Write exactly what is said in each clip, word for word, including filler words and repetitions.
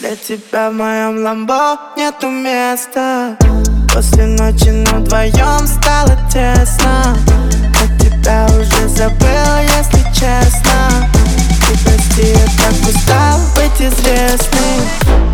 Для тебя в моем ламбо нету места. После ночи нам вдвоем стало тесно. Я тебя уже забыл, если честно. Ты прости, я так устал быть известным.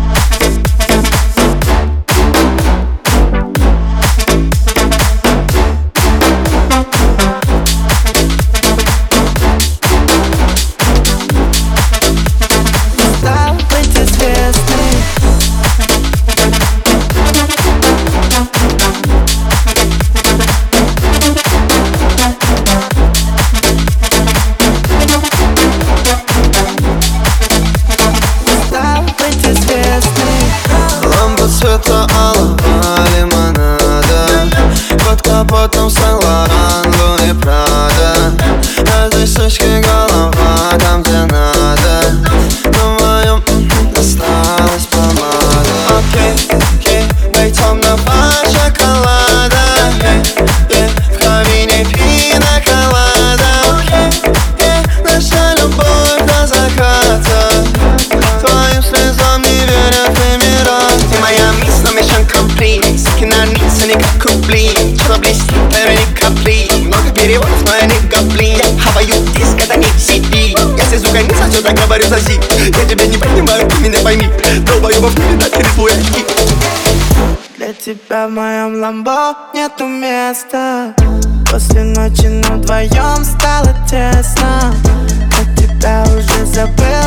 Цвета алого лимонада, под капотом Сен-Лоран, Луи Прада. А здесь сучки голова, там где надо. На моем осталась помада. Окей, окей, бей темного шоколада. В кабине пина колада. Наша любовь до заката. Твоим слезам не верят эмираты. Моя мисс, но mission complete. Суки на низ, они как купли. Что-то блестит, наверное, капли. Много переводов, но я не гоблин. Я хаваю диск, это не си ди. Если звука не сойдет, так говорю за зи. Я тебя не понимаю, ты меня пойми. Долбоёбов не видать через твои очки. Для тебя в моем ламбо нету места. После ночи нам вдвоем стало тесно. Я тебя уже забыл,